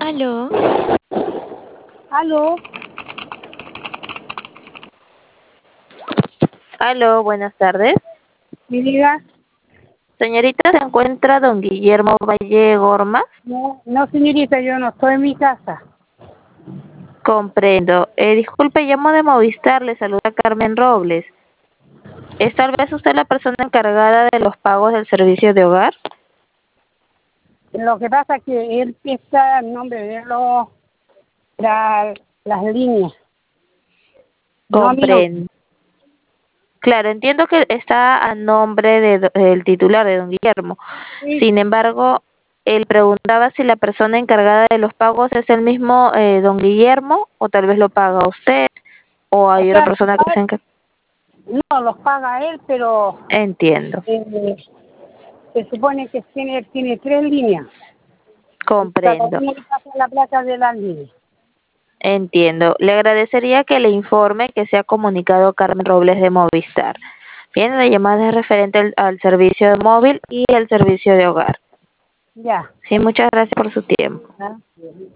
Aló. Aló, Aló, buenas tardes. mi diga. Señorita, ¿se encuentra don Guillermo Valle Gorma? No, no, señorita, yo no estoy en mi casa. Comprendo. Disculpe, llamo de Movistar, le saluda Carmen Robles. ¿Es tal vez usted la persona encargada de los pagos del servicio de hogar? Lo que pasa es que él está en nombre de las líneas. No a mi nombre. Comprendo. Claro, entiendo que está a nombre del titular, de don Guillermo. Sí, Sin embargo, él preguntaba si la persona encargada de los pagos es el mismo don Guillermo, o tal vez lo paga usted, o o hay otra sea, persona que se encarga. no los paga él, pero Entiendo. se supone que tiene tres líneas. Y cada Comprendo, uno le pasa la plata de las líneas. entiendo. Le agradecería que le informe que se ha comunicado Carmen Robles de Movistar. Bien, la llamada es referente al servicio de móvil y al servicio de hogar. Ya. Sí, muchas gracias por su tiempo. ¿Ah?